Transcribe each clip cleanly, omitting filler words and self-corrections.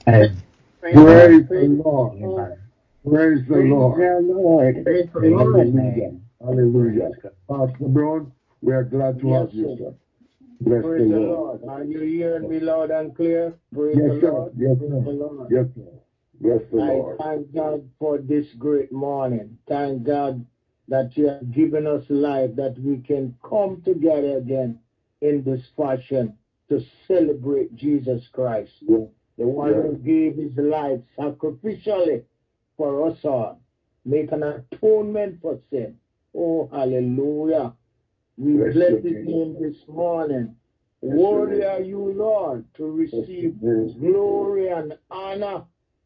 And Praise the Praise Lord. the Lord. amen. Praise the Praise Lord. the Lord. Praise the Praise Lord. his Hallelujah. name. Hallelujah. Praise God. Pastor Brown, we are glad to Yes, have you, sir. sir. Bless the Praise the Lord. Lord. Are you hearing me loud and clear? Praise Yes, the sir. Lord. Yes, Praise sir. the Lord. Yes, sir. Bless the I Lord. thank God for this great morning. Thank God that you have given us life, that we can come together again in this fashion to celebrate Jesus Christ, Yes. the one Yes. who gave his life sacrificially for us all, make an atonement for sin. Oh, hallelujah. We Bless bless your his name. name this morning. Bless your Worthy name. are you, Lord, to Bless your receive name. glory and honor,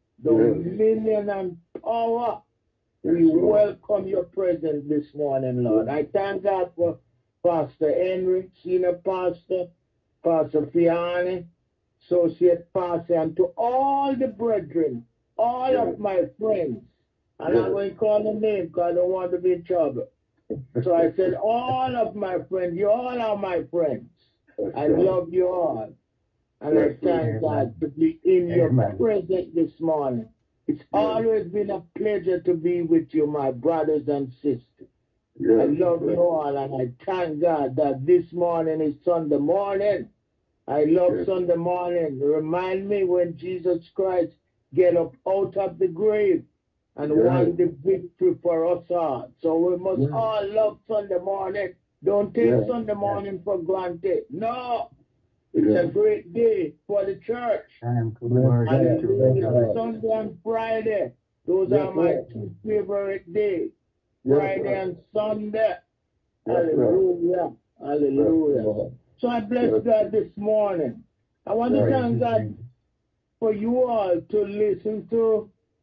Yes. dominion and power. Yes, We Lord. welcome your presence this morning, Lord. I thank God for Pastor Henry, Senior Pastor, Pastor Fiani, Associate Pastor, and to all the brethren, all Yes. of my friends. I'm not Yes. going to call the name because I don't want to be in trouble. So I said, all of my friends, you all are my friends. Yes, I God. love you all. And Yes, I Lord. thank God Amen. to be in your Amen. presence this morning. It's Yes. always been a pleasure to be with you, my brothers and sisters. I Yes. love Bless. you all, and I thank God that this morning is Sunday morning. I love Yes. Sunday morning. Remind me when Jesus Christ get up out of the grave and Yes. won the victory for us all. So we must Yes. all love Sunday morning. Don't take Yes. Sunday Yes. morning for granted. No, it's a Yes. great day for the church. Time to Bless worship, God. to Bless Hallelujah. rejoice. God. Sunday and Friday, those Yes, are my Lord. two favorite days. Yes, Friday sir. and Sunday. Yes, sir. Hallelujah. Bless the Hallelujah. Lord. So I bless Bless God this morning. I want to God. Praise thank his God name. for you all to listen to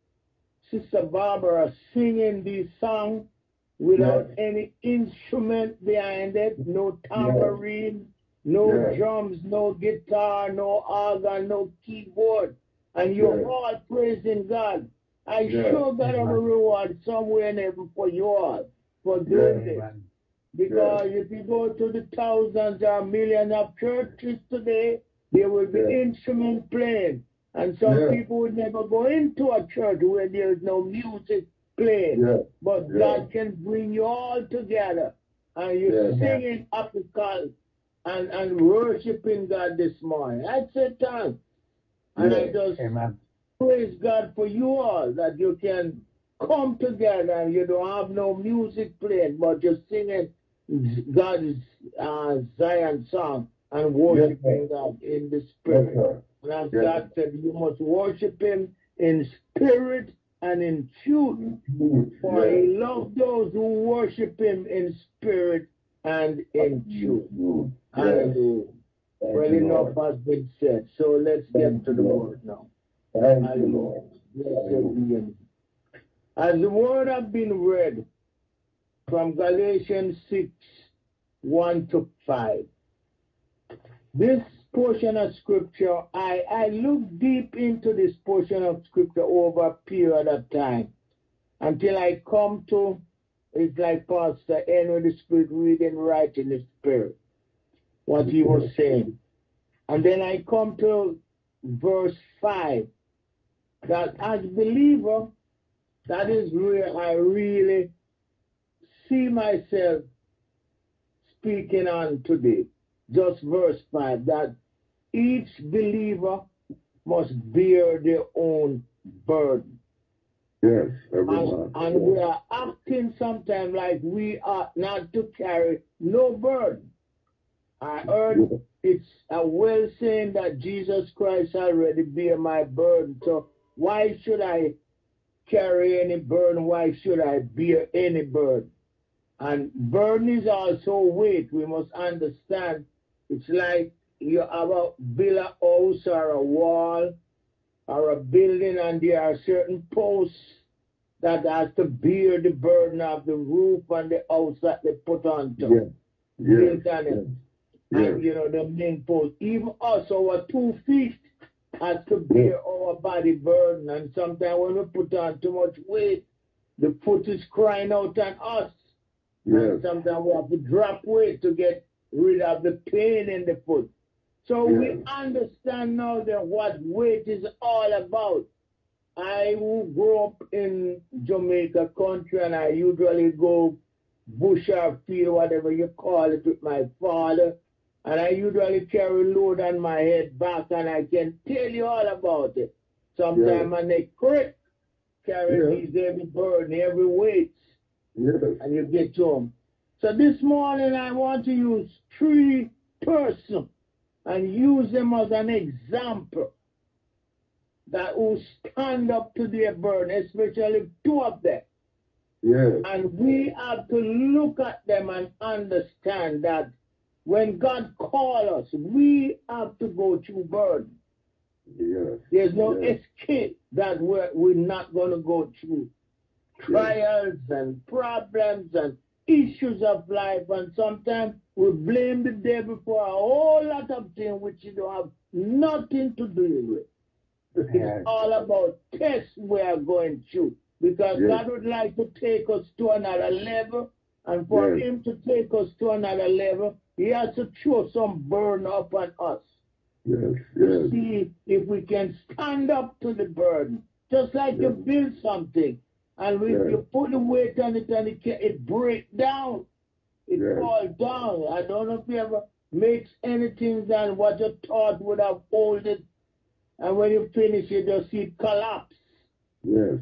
Sister Barbara singing these songs Yes. without any instrument behind it, no Yes. tambourine, no Yes. drums, no guitar, no organ, no keyboard. And you're Yes. all praising God. I Yes. sure got a Amen. reward somewhere in heaven for you all for Yes. doing this. Amen. Yes. Because if you go to the thousands or millions of churches today, there will be Yes. instrument playing. And some Yes. people would never go into a church where there is no music playing. Yes. But Yes. God can bring you all together. And you're Yes. Amen. singing African and worshiping God this morning. I say thanks. And I Yes. just Amen. praise God for you all that you can come together and you don't have no music playing, but you're singing God's Zion song and Yes, sir. worshiping God in the Yes, spirit. sir. And as Yes. God said, you must worship Him in spirit and in truth, for Yes. He loves those who worship Him in spirit and in truth. Yes. Hallelujah. Thank Well, you, enough Lord. has been said, so let's get Thank to you, the Lord. word now. Thank you, Hallelujah. Lord. Blessed Hallelujah. be your name. As the word have been read from Galatians 6, 1 to 5. This portion of scripture, I looked deep into this portion of scripture over a period of time until I come to, it's like Pastor Henry the Spirit reading right in the Spirit, what he was saying. And then I come to verse 5, that as believer, that is where I really see myself speaking on today. Just verse 5, that each believer must bear their own burden. Yes, everyone. And we are acting sometimes like we are not to carry no burden. I heard it's a well saying that Jesus Christ already bear my burden. So why should I carry any burden? Why should I bear any burden? And burden is also weight. We must understand it's like you have a build a house or a wall or a building, and there are certain posts that has to bear the burden of the roof and the house that they put on top, Yes. Yes. built on Yes. it. Yes. And the main post. Even us, our 2 feet has to bear our body burden. And sometimes when we put on too much weight, the foot is crying out on us. And Yes. sometimes we have to drop weight to get rid of the pain in the foot. So Yes. we understand now that what weight is all about. I who grew up in Jamaica country, and I usually go bush or field, whatever you call it, with my father. And I usually carry load on my head back, and I can tell you all about it. Sometimes my neck crack, carrying these heavy burden, heavy weights, and you get home. So this morning I want to use 3 persons and use them as an example that will stand up to their burden, especially 2 of them. Yes. And we have to look at them and understand that when God calls us, we have to go through burden. Yes. There's no escape that we're not going to go through trials and problems and issues of life. And sometimes we blame the devil for a whole lot of things which you don't have nothing to do with. It's all about tests we are going through. Because God would like to take us to another level. And for him to take us to another level, he has to throw some burden upon us. To see if we can stand up to the burden. Just like you build something. And if you put the weight on it and it breaks down. It falls down. I don't know if you ever makes anything than what you thought would have hold it. And when you finish, you just see it collapse. Yes.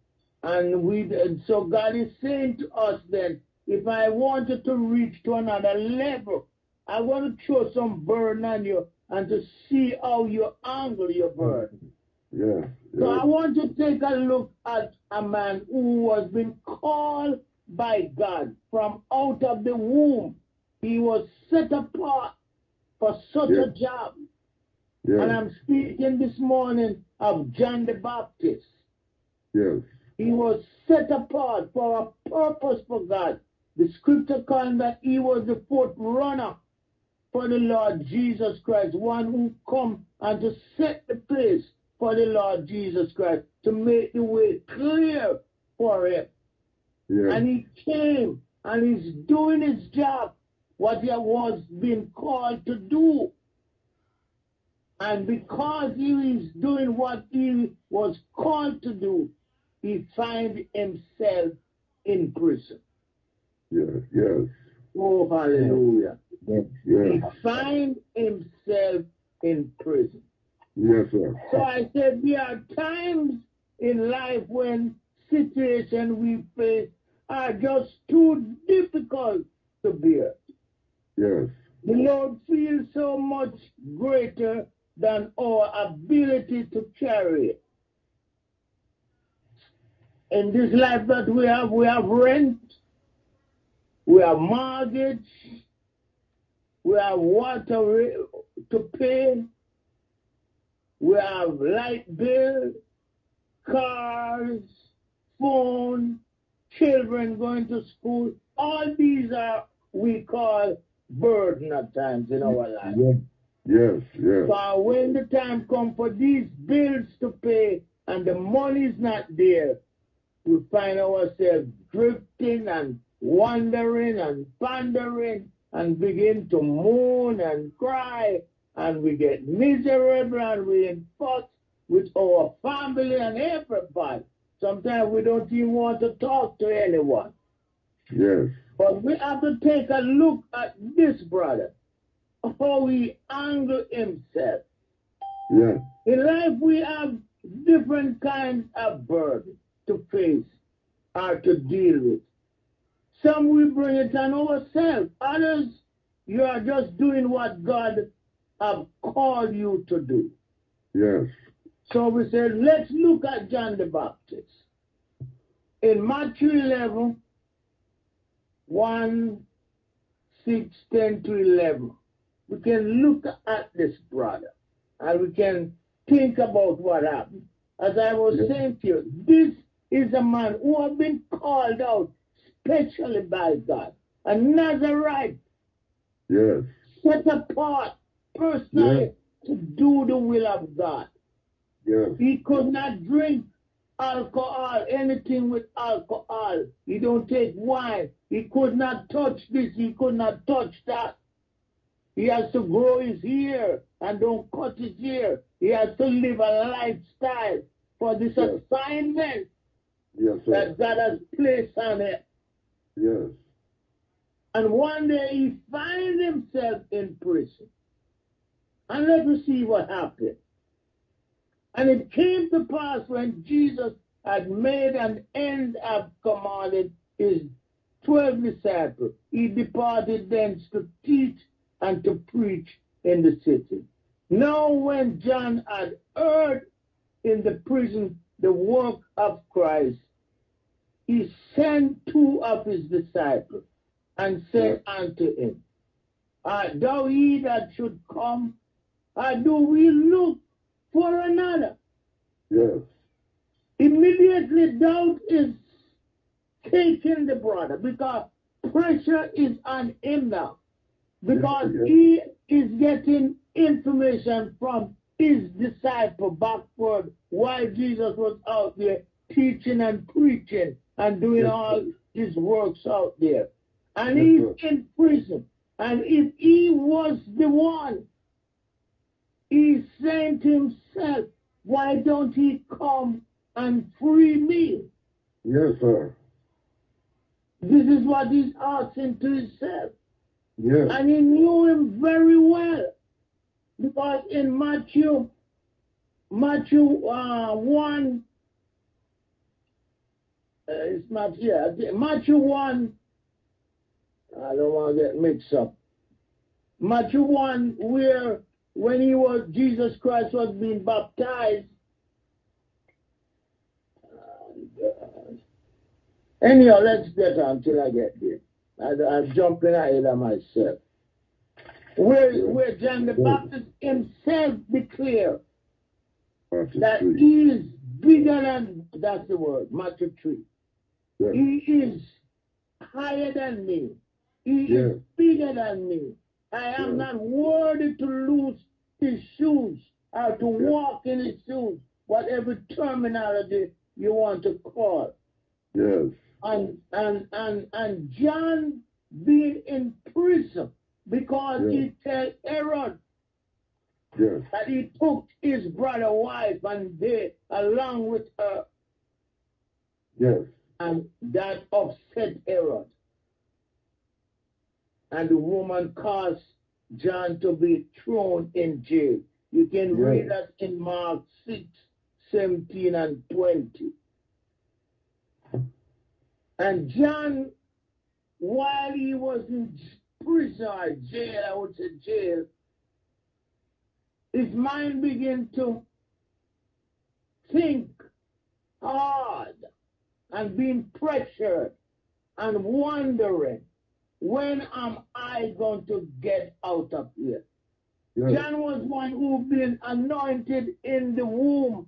And so God is saying to us then, if I wanted to reach to another level, I want to throw some burden on you and to see how you angle your burden. Yes. So I want to take a look at a man who was been called by God from out of the womb. He was set apart for such a job. And I'm speaking this morning of John the Baptist. Yes. He was set apart for a purpose for God. The scripture calls that he was the fourth runner for the Lord Jesus Christ, one who come and to set the place for the Lord Jesus Christ, to make the way clear for him. And he came and he's doing his job, what he was being called to do. And because he is doing what he was called to do, he finds himself in prison. Yes. Oh, hallelujah. Yes. He finds himself in prison. Yes, sir. So I said there are times in life when situations we face are just too difficult to bear. Yes. The Lord feels so much greater than our ability to carry it. In this life that we have rent, we have mortgage, we have water to pay, we have light bill, cars, phone, children going to school. All these are we call burden at times in our life. Yes. So when the time comes for these bills to pay and the money is not there, we find ourselves drifting and wandering and pondering and begin to moan and cry, and we get miserable and we in fuss with our family and everybody. Sometimes we don't even want to talk to anyone. Yes. But we have to take a look at this brother, how he angled himself. Yeah. In life, we have different kinds of burden to face or to deal with. Some we bring it on ourselves. Others, you are just doing what God have called you to do. Yes. So we said, let's look at John the Baptist. In Matthew 11, 1, 6, 10 to 11, we can look at this brother and we can think about what happened. As I was saying to you, this is a man who has been called out specially by God. A Nazarite. Yes. Set apart personally to do the will of God. Yes. He could not drink alcohol, anything with alcohol. He don't take wine. He could not touch this. He could not touch that. He has to grow his hair and don't cut his hair. He has to live a lifestyle for this Yes. assignment Yes, sir. that God has placed on him. Yes. And one day he finds himself in prison. And let us see what happened. And it came to pass when Jesus had made an end of commanding his 12 disciples, he departed thence to teach and to preach in the city. Now when John had heard in the prison the work of Christ, he sent 2 of his disciples and said unto him, Art thou he that should come, or do we look for another? Yes. Immediately doubt is taking the brother because pressure is on him now. Because Yes. he is getting information from his disciple backward while Jesus was out there teaching and preaching and doing Yes, all his works out there. And Yes, he's sir. in prison. And if he was the one, he's saying to himself, why don't he come and free me? Yes, sir. This is what he's asking to himself. Yes. And he knew him very well. Because in Matthew 1, Matthew 1, I don't want to get mixed up. Matthew 1, where when Jesus Christ was being baptized, anyhow, let's get on till I get there. I'm jumping ahead of myself. Where John the Baptist himself declared that he is bigger than, that's the word, Matthew 3. Yes. He is higher than me. He Yes. is bigger than me. I am Yes. not worthy to lose his shoes or to walk in his shoes, whatever terminology you want to call. Yes. And John being in prison because he tell Herod Yes. that he took his brother's wife and they along with her, Yes. and that upset Herod. And the woman caused John to be thrown in jail. You can read that in Mark 6, 17 and 20. And John, while he was in prison or jail, I would say jail, his mind began to think hard and being pressured and wondering, when am I going to get out of here? Yes. John was one who been anointed in the womb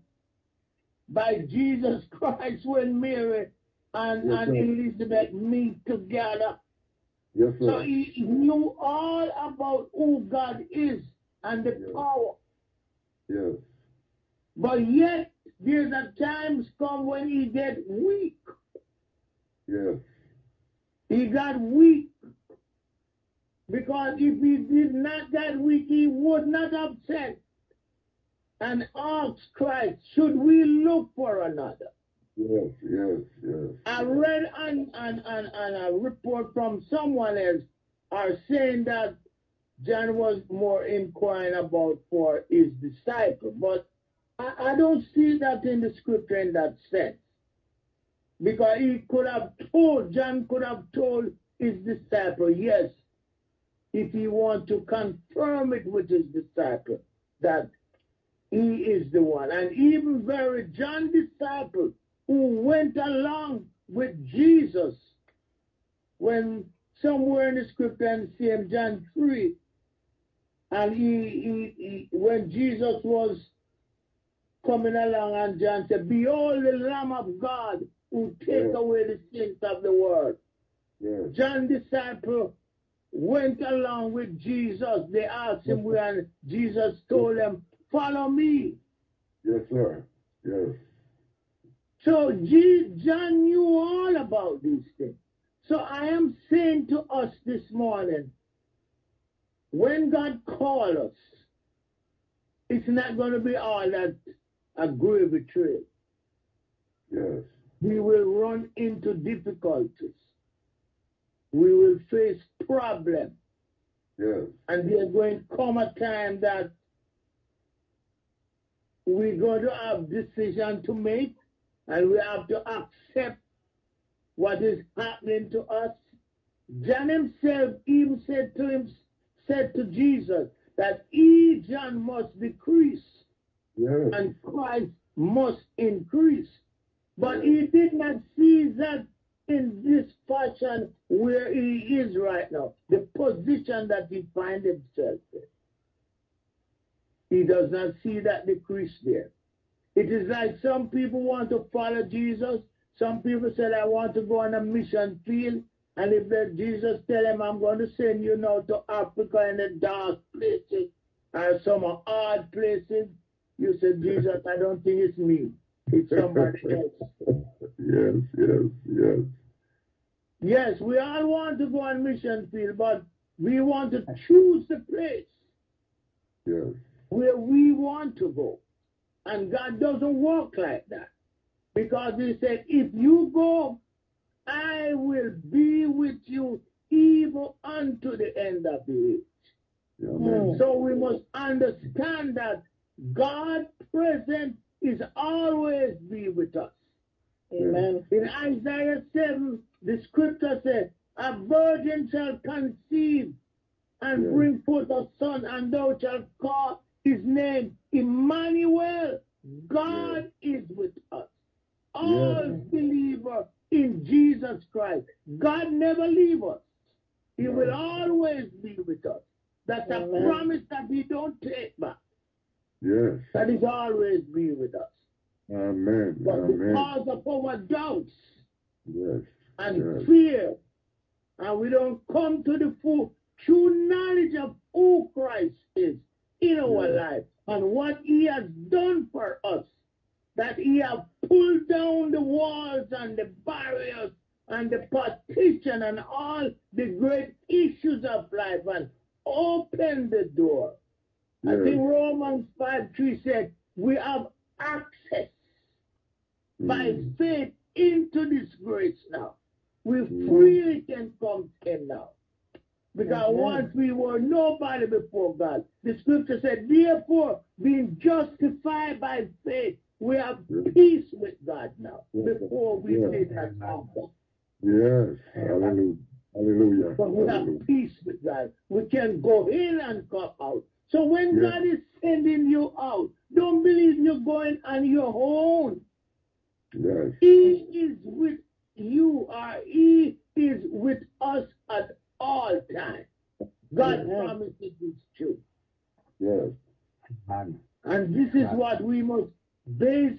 by Jesus Christ when Mary and Elizabeth meet together. Yes, sir. So he knew all about who God is and the power. Yes. But yet, there's a times come when he get weak. Yes. He got weak. Because if he did not get weak, he would not have said and asked Christ, should we look for another? Yes. Yes. Yes. I read on a report from someone else are saying that John was more inquiring about for his disciple. But I don't see that in the scripture in that sense. Because John could have told his disciple, yes, if he want to confirm it with his disciple, that he is the one. And even very John disciple who went along with Jesus when somewhere in the scripture in same John 3, and when Jesus was coming along and John said, behold the Lamb of God who take away the sins of the world. Yes. John disciple went along with Jesus. They asked him where, and Jesus told them, follow me. Yes, sir. Yes. So John knew all about these things. So I am saying to us this morning, when God calls us, it's not going to be all that a gravy trail. Yes. We will run into difficulties. We will face problems. Yes. And there's going to come a time that we're going to have decision to make, and we have to accept what is happening to us. John himself even said to Jesus that he, John, must decrease, Yes. and Christ must increase. But he did not see that in this fashion where he is right now, the position that he finds himself in. He does not see that decrease there. It is like some people want to follow Jesus. Some people said, I want to go on a mission field. And if Jesus tell him, I'm going to send you now to Africa in the dark places or some hard places, you said, Jesus, I don't think it's me. It's somebody else. Yes, yes, yes. Yes, we all want to go on mission field, but we want to choose the place Yes. where we want to go. And God doesn't work like that. Because he said, if you go, I will be with you even unto the end of the age. Amen. So we must understand that God present is always be with us. Amen. In Isaiah 7, the scripture says, a virgin shall conceive and bring forth a son, and thou shalt call his name Emmanuel. God is with us. All believers in Jesus Christ. God never leave us. He will always be with us. That's a promise that he don't take back. Yes. That is always be with us. Amen. But Amen. because of our doubts Yes. and fear, and we don't come to the full true knowledge of who Christ is in our life and what he has done for us, that he has pulled down the walls and the barriers and the partition and all the great issues of life and opened the door. I think Romans 5:3 said we have access by faith into this grace now. We freely can come in now. Because once we were nobody before God, the scripture said, therefore, being justified by faith, we have peace with God now. Before we did not have that. Yes. Hallelujah. Hallelujah. But we have peace with God. We can go in and come out. So when God is sending you out, don't believe you're going on your own. Yes. He is with you, or he is with us at all times. God promises it's true. Yes. And this is what we must base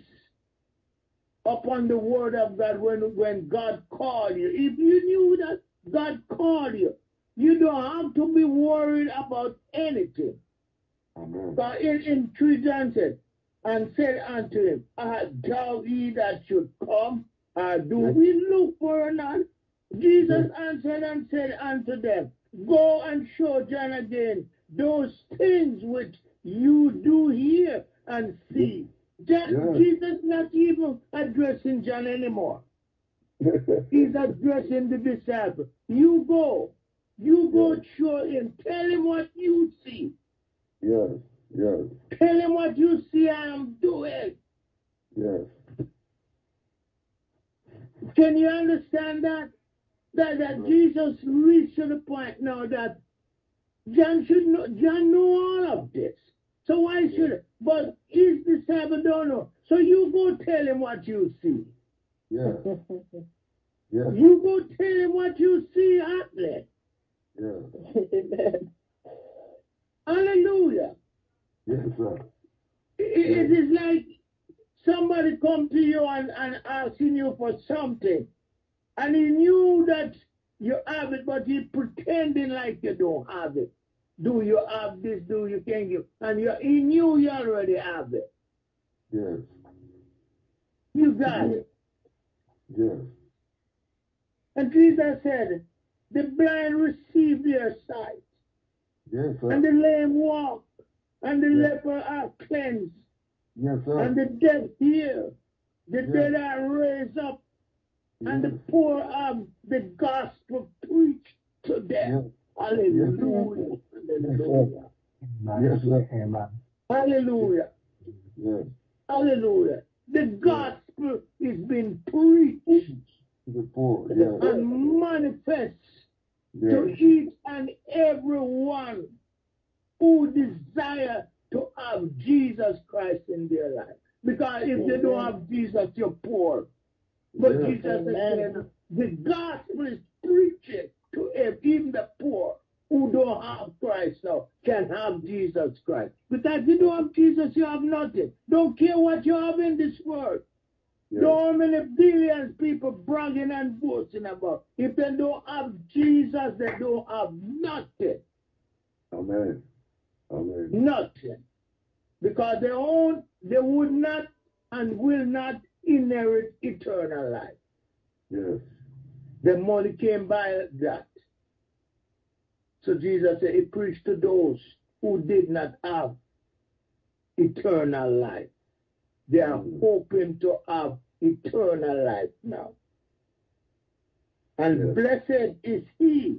upon the word of God when God called you. If you knew that God called you, you don't have to be worried about anything. Amen. But in 3 John said, and said unto him, doubt ye that should come? Do we look for another? Jesus answered and said unto them, go and show John again those things which you do hear and see. Jesus not even addressing John anymore. He's addressing the disciples. You go show him. Tell him what you see. Yes. Yes. Tell him what you see I am doing. Yes. Can you understand that? That Jesus reached to the point now that John know all of this. So why should it? But his disciples don't know. So you go tell him what you see. Yes. Yes. You go tell him what you see happening. Yes. Amen. Hallelujah. Yes, sir. It is like somebody come to you and asking you for something. And he knew that you have it, but he pretending like you don't have it. Do you have this? Do you can give? And he knew you already have it. Yes. You got it. Yes. And Jesus said, the blind receive their sight. Yes, sir. And the lame walk. And the leper are cleansed. Yes, sir. And the dead hear. The Yes. dead are raised up. And the Yes. poor have the gospel preached to them. Yes. Hallelujah. Hallelujah. Yes, sir. Amen. Hallelujah. Yes. Hallelujah. The gospel is being preached The poor. Yes. and manifest to Yes. each and every one who desire to have Jesus Christ in their life. Because if you don't have Jesus, you're poor. But Yes. Jesus is saying the gospel is preaching to even the poor who don't have Christ now can have Jesus Christ. Because if you don't have Jesus, you have nothing. Don't care what you have in this world. Yes. How many billions people bragging and boasting about? If they don't have Jesus, they don't have nothing. Amen. Amen. Nothing. Because they would not and will not inherit eternal life. Yes. The money came by that. So Jesus said, he preached to those who did not have eternal life. They are hoping to have eternal life now. And blessed is he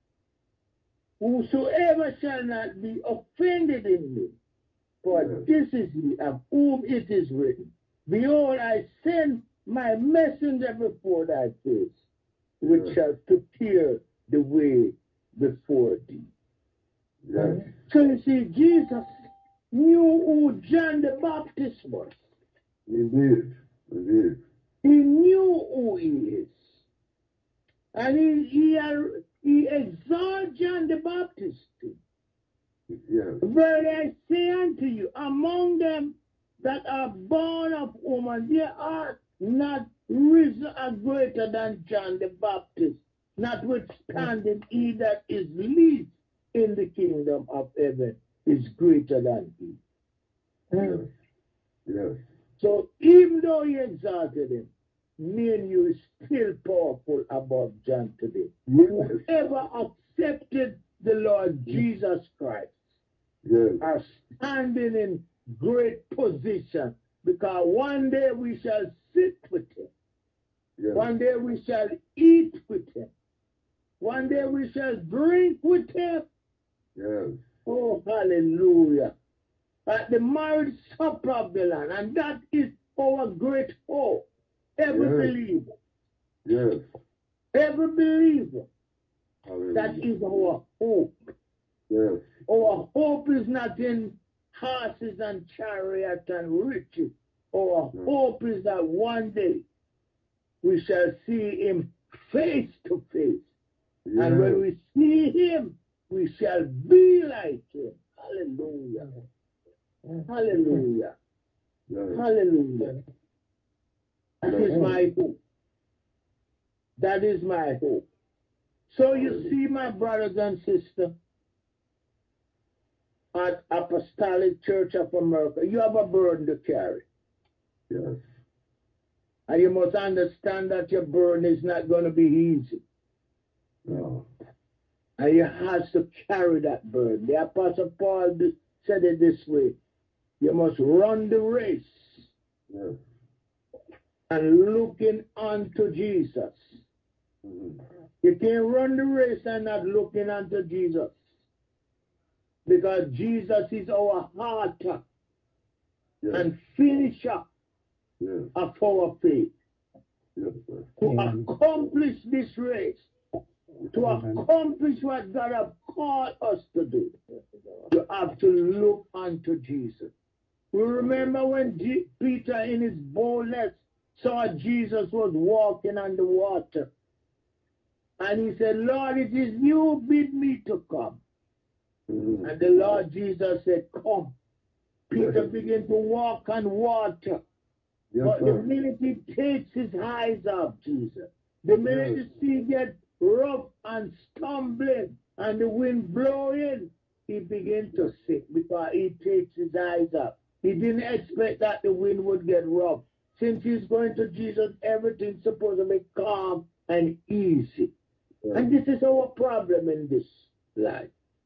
whosoever shall not be offended in me. For this is he of whom it is written, behold, I send my messenger before thy face, which shall prepare the way before thee. Yes. So you see, Jesus knew who John the Baptist was. Indeed. Indeed. He knew who he is. And he exalted John the Baptist. Yes. Verily I say unto you, among them that are born of woman, there are not risen a greater than John the Baptist, notwithstanding he that is least in the kingdom of heaven is greater than he. Yes. Yes. So even though he exalted him, me and you is still powerful above John today. Whoever accepted the Lord Jesus Christ are standing in great position, because one day we shall sit with him. Yes. One day we shall eat with him. One day we shall drink with him. Yes. Oh, hallelujah. At the marriage supper of the Lamb. And that is our great hope. Every believer. Yes. Every believer. Hallelujah. That is our hope. Yes. Our hope is not in horses and chariots and riches. Our hope is that one day we shall see him face to face. Yes. And when we see him, we shall be like him. Hallelujah. Hallelujah. Yes. Hallelujah. That is my hope. That is my hope. So you see, my brothers and sisters, at Apostolic Church of America, you have a burden to carry. Yes. And you must understand that your burden is not going to be easy. No. And you have to carry that burden. The Apostle Paul said it this way. You must run the race. Yes. And looking unto Jesus. Mm-hmm. You can't run the race and not looking unto Jesus. Because Jesus is our heart and finisher of our faith. Yes, to accomplish this race, to accomplish what God has called us to do, you have to look unto Jesus. We remember when Peter in his boldness saw Jesus was walking on the water. And he said, Lord, it is you bid me to come. Mm-hmm. And the Lord Jesus said, come. Peter began to walk on water. But the minute he takes his eyes off Jesus, the minute the sea gets rough and stumbling and the wind blowing, he begins to sink because he takes his eyes off. He didn't expect that the wind would get rough. Since he's going to Jesus, everything's supposed to be calm and easy. And this is our problem in this life.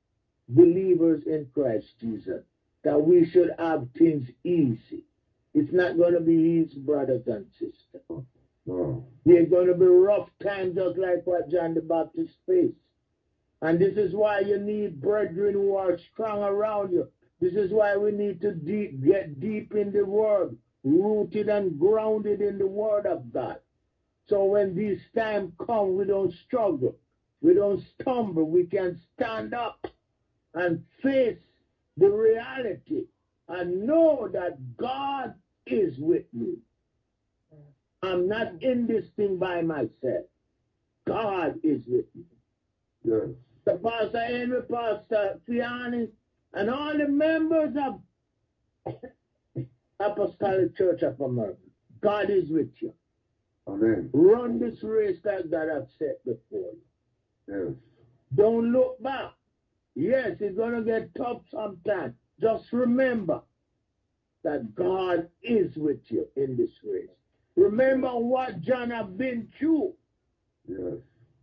believers in Christ Jesus, that we should have things easy. It's not going to be easy, brothers and sisters. No. There's going to be rough times, just like what John the Baptist faced. And this is why you need brethren who are strong around you. This is why we need to get deep in the Word, rooted and grounded in the Word of God. So when these times come, we don't struggle. We don't stumble. We can stand up and face the reality and know that God is with me. I'm not in this thing by myself. God is with me. Yes. The Pastor Henry, Pastor Fiani, and all the members of Apostolic Church of America. God is with you. Amen. Run this race that God has set before you. Yes. Don't look back. Yes, it's going to get tough sometimes. Just remember that God is with you in this race. Remember what John has been through. Yes.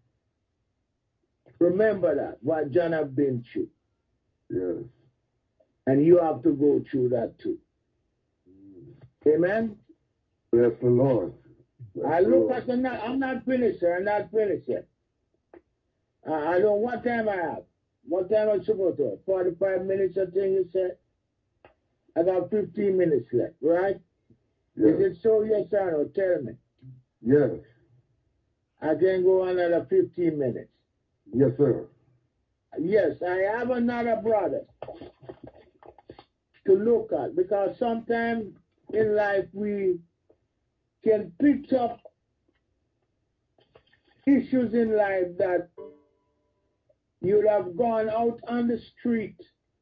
Remember that, what John has been through. Yes. And you have to go through that too. Amen? Bless the Lord. Bless I the look Lord. at the night. I'm not finished, sir. I'm not finished yet. I don't know what time I have. What time am I supposed to have? 45 minutes, I think you said. I got 15 minutes left, right? Yes. Is it so, yes or no? Tell me. Yes. I can go another 15 minutes. Yes, sir. Yes, I have another brother to look at, because sometimes in life we can pick up issues in life that you'd have gone out on the street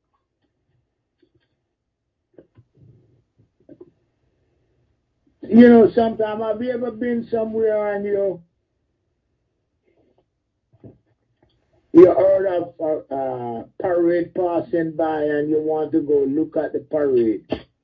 sometimes have you ever been somewhere and you heard of a parade passing by and you want to go look at the parade?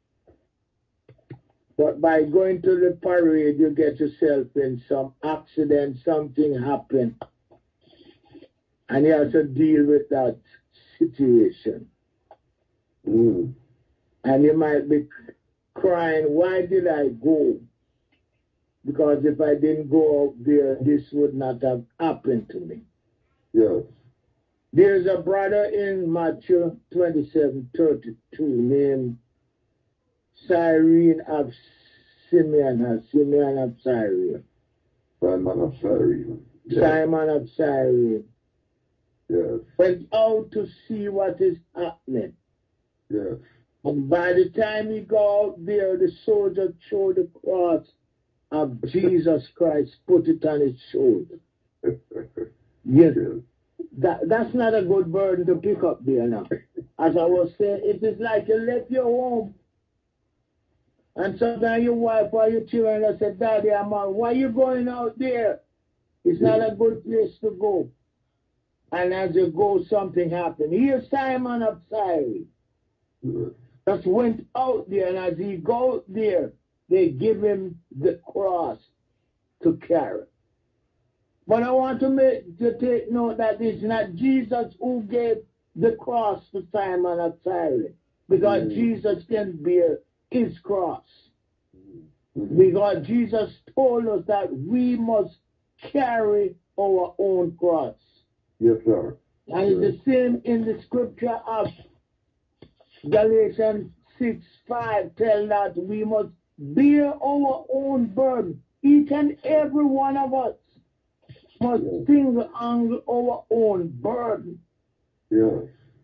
But by going to the parade, you get yourself in some accident, something happened, and you have to deal with that situation. Mm. And you might be crying, why did I go? Because if I didn't go out there, this would not have happened to me. Yes. There's a brother in Matthew 27:32 named Cyrene of Simeon, Simeon of Cyrene. Simon of Cyrene. Yes. Simon of Cyrene Yes. went out to see what is happening. Yes. And by the time he got out there, the soldier threw the cross of Jesus Christ, put it on his shoulder. Yes. That's not a good burden to pick up there now. As I was saying, it is like you left your home and sometimes your wife or your children say, Daddy, I'm out. Why are you going out there? It's not a good place to go. And as you go, something happened. Here Simon of Cyrene just went out there, and as he goes there, they give him the cross to carry. But I want to take note that it's not Jesus who gave the cross to Simon of Cyrene, because Jesus can bear his cross. Because Jesus told us that we must carry our own cross. Yes, sir. And it's the same in the scripture of Galatians 6:5, tell that we must bear our own burden. Each and every one of us must single on our own burden. Yes.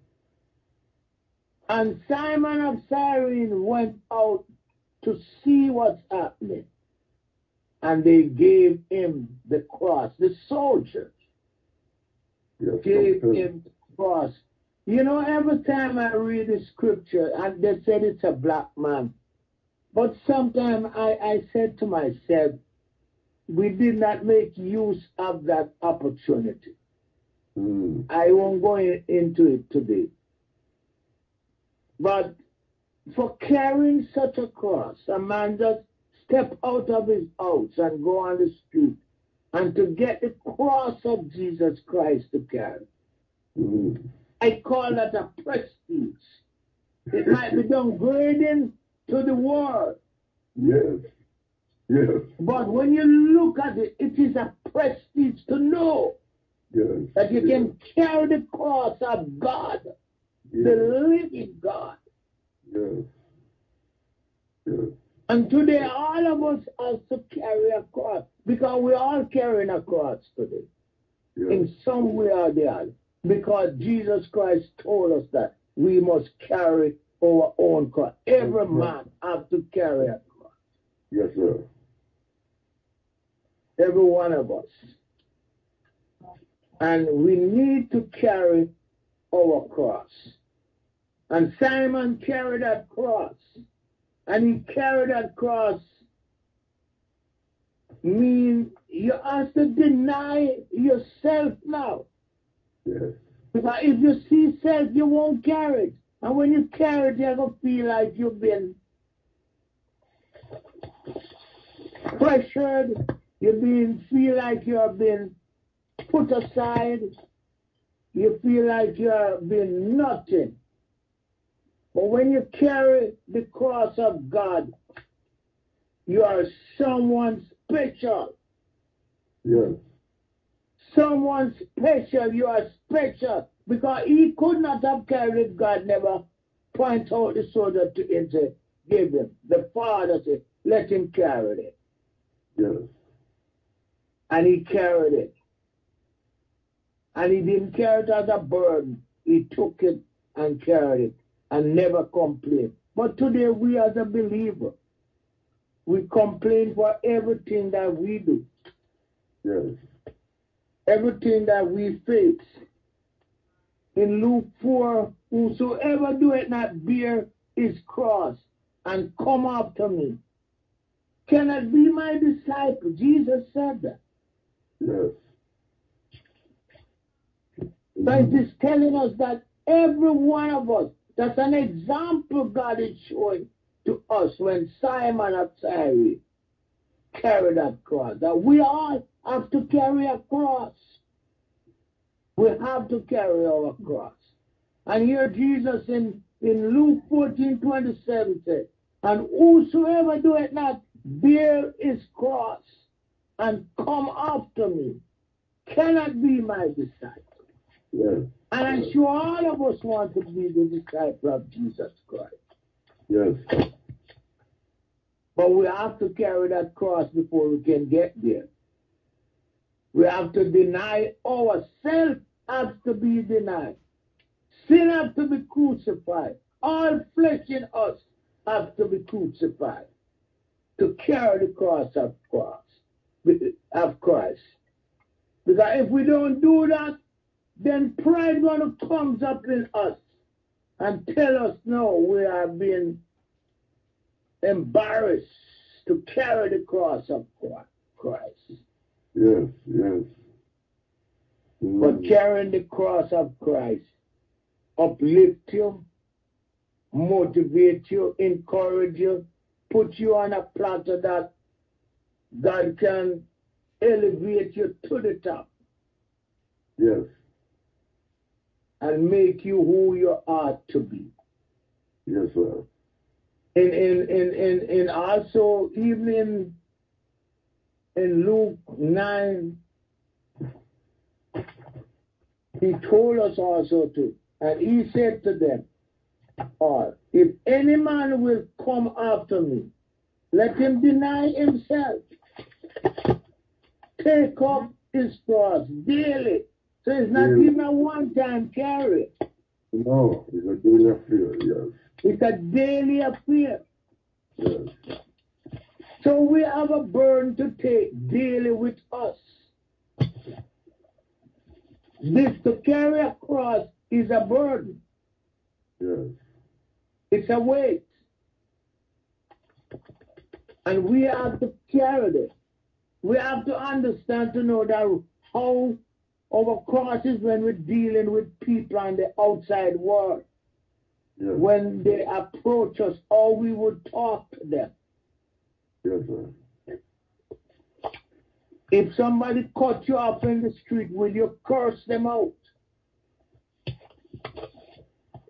And Simon of Cyrene went out to see what's happening. And they gave him the cross. The soldiers gave him the cross. You know, every time I read the scripture, and they said it's a black man. But sometimes I said to myself, we did not make use of that opportunity. I won't go into it today. But for carrying such a cross, a man just step out of his house and go on the street and to get the cross of Jesus Christ to carry. I call that a prestige. It might be downgrading to the world. Yes. Yes. But when you look at it, it is a prestige to know Yes. that you can carry the cross of God, the living God. Yes. Yes. And today, all of us have to carry a cross because we're all carrying a cross today in some way or the other. Because Jesus Christ told us that we must carry our own cross. Every man has to carry a cross. Yes, sir. Every one of us. And we need to carry our cross. And Simon carried that cross. And he carried that cross. Mean you have to deny yourself now. Yes. Because if you see self, you won't carry it. And when you carry it, you're going to feel like you've been pressured. Feel like you're being put aside. You feel like you're being nothing. But when you carry the cross of God, you are someone special. Yes. Someone special. You are special. Because he could not have carried it. God never point out the soldier to him to give him. The Father said, let him carry it. Yes. And he carried it. And he didn't carry it as a burden. He took it and carried it and never complained. But today we as a believer, we complain for everything that we do. Yes. Everything that we face. In Luke 4, whosoever doeth not bear his cross and come after me cannot be my disciple. Jesus said that. Yes. So it is telling us that every one of us, that's an example God is showing to us when Simon of Cyrene carried that cross. That we all have to carry a cross. We have to carry our cross. And here Jesus in Luke 14:27 said, and whosoever doeth not bear his cross and come after me cannot be my disciple. Yes. And I'm sure all of us want to be the disciple of Jesus Christ. Yes. But we have to carry that cross before we can get there. We have to deny ourselves, has to be denied. Sin has to be crucified. All flesh in us has to be crucified to carry the cross of Christ. Because if we don't do that, then pride gonna comes up in us and tell us, no, we are being embarrassed to carry the cross of Christ. Yes, yes. But carrying the cross of Christ uplift you, motivate you, encourage you, put you on a plateau that God can elevate you to the top. Yes. And make you who you ought to be. Yes, sir. And also even in Luke 9, he told us also to, and he said to them all, if any man will come after me, let him deny himself, take up his cross daily. So it's not even a one-time carry. No, it's a daily affair, yes. It's a daily affair. Yes. So we have a burden to take daily with us. This to carry a cross is a burden. Yes. It's a weight. And we have to carry it. We have to understand to know that how our cross is when we're dealing with people on the outside world. Yes. When they approach us, how we would talk to them. Yes, sir. If somebody cut you off in the street, will you curse them out?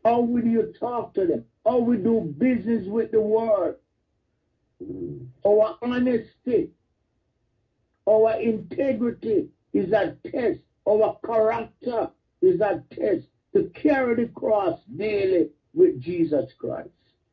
How will you talk to them? How we do business with the world? Our honesty, our integrity is a test. Our character is a test to carry the cross daily with Jesus Christ.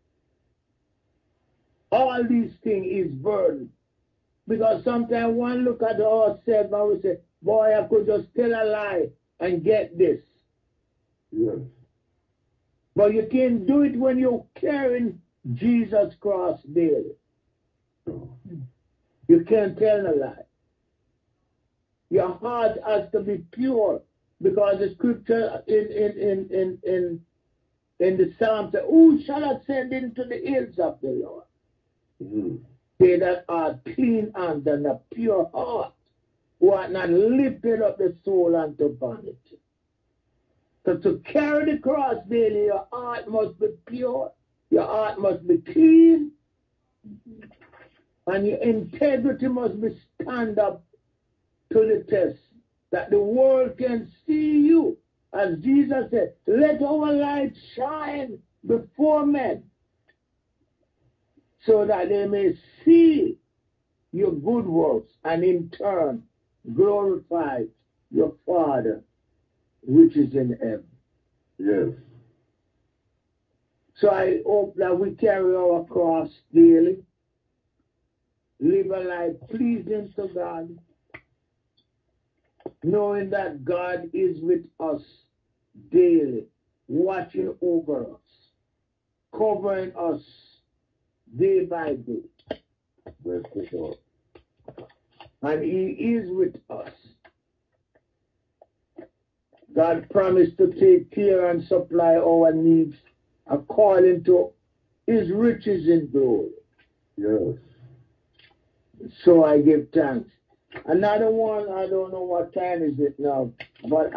All these things is burden. Because sometimes one look at ourselves and we say, boy, I could just tell a lie and get this. Yes. But you can't do it when you're carrying Jesus' cross daily. No. You can't tell a lie. Your heart has to be pure, because the scripture in the Psalm says, who shall ascend into the hills of the Lord? They that are clean hands and a pure heart, who are not lifted up the soul unto vanity. So to carry the cross daily, your heart must be pure, your heart must be clean, and your integrity must be stand up to the test, that the world can see you. As Jesus said, let our light shine before men, so that they may see your good works and in turn glorify your Father which is in heaven. Yes. So I hope that we carry our cross daily, live a life pleasing to God, knowing that God is with us daily, watching over us, covering us day by day. Bless the Lord. And He is with us. God promised to take care and supply our needs according to His riches in glory. Yes. So I give thanks. Another one, I don't know what time is it now, but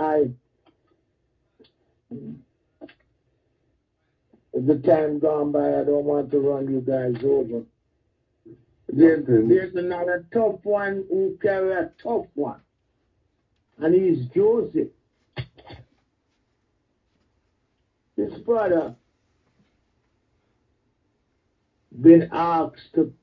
the time gone by, I don't want to run you guys over. There's another tough one who carry a tough one, and he's Joseph. His brother been asked to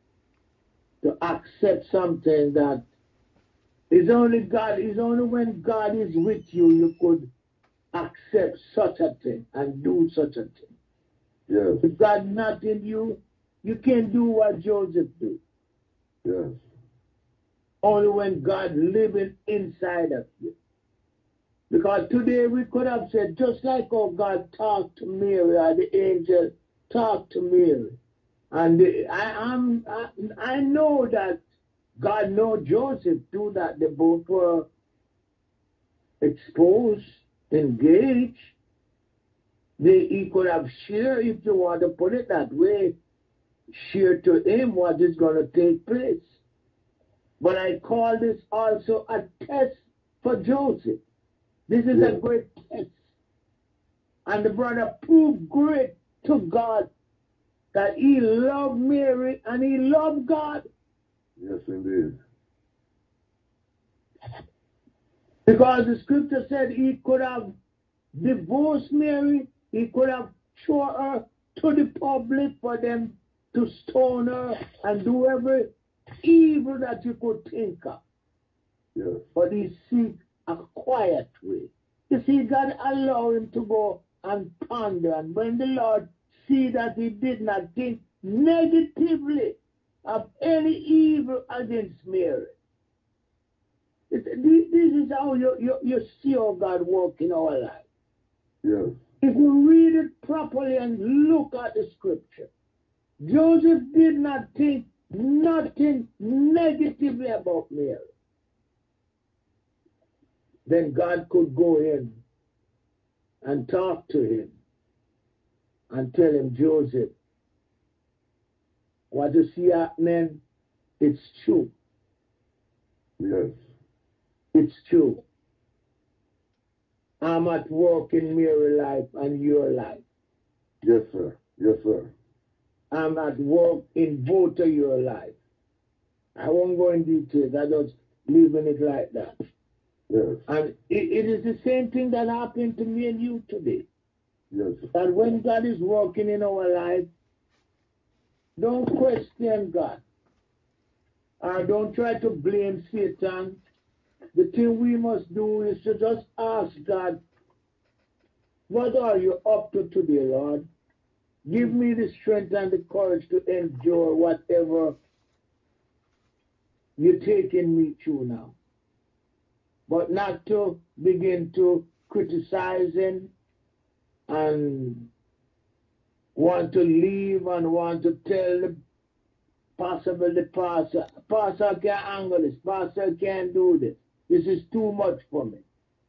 accept something that is only when God is with you, you could accept such a thing and do such a thing. Yes. If God not in you, you can't do what Joseph did. Yes. Only when God living inside of you. Because today we could have said, just like how God talked to Mary, or the angel talked to Mary. And I know that God knows Joseph too, that they both were exposed, engaged. He could have shared, if you want to put it that way, share to him what is going to take place. But I call this also a test for Joseph. This is a great test. And the brother proved great to God that he loved Mary and he loved God. Yes, indeed. Because the scripture said he could have divorced Mary, he could have thrown her to the public for them to stone her and do every evil that you could think of. Yes. But he seek a quiet way. You see, God allowed him to go and ponder. And when the Lord see that he did not think negatively of any evil against Mary, this is how you see how God works in our life. Yes. If we read it properly and look at the scripture, Joseph did not think nothing negatively about Mary. Then God could go in and talk to him and tell him, Joseph, what you see happening, it's true. Yes. It's true. I'm at work in Mary's life and your life. Yes, sir. Yes, sir. I'm at work in both of your life. I won't go in details. I just leaving it like that. Yes. And it is the same thing that happened to me and you today. Yes, sir. That when God is working in our life, don't question God. Or don't try to blame Satan. The thing we must do is to just ask God, what are you up to today, Lord? Give me the strength and the courage to endure whatever you're taking me through now. But not to begin to criticize him and want to leave and want to tell the pastor can't handle this, pastor can't do this. This is too much for me.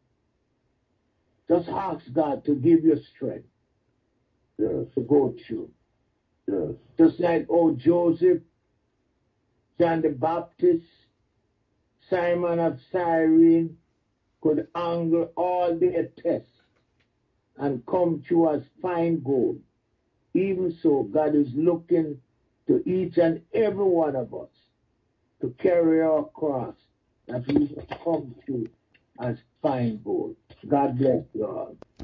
Just ask God to give you strength Yes. to go through. Yes. Just like Joseph, John the Baptist, Simon of Cyrene could angle all their tests and come through as fine gold. Even so, God is looking to each and every one of us to carry our cross that we will come through as fine gold. God bless you all.